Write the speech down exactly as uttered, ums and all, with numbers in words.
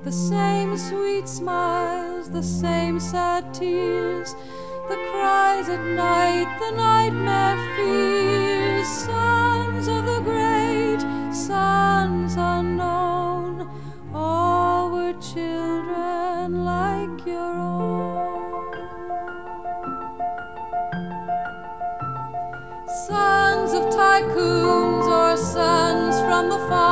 the same sweet smiles, the same sad tears, the cries at night, the nightmare fears. Sons of the great, sons unknown, all were children like your own. Sons of tycoons or sons from the farm,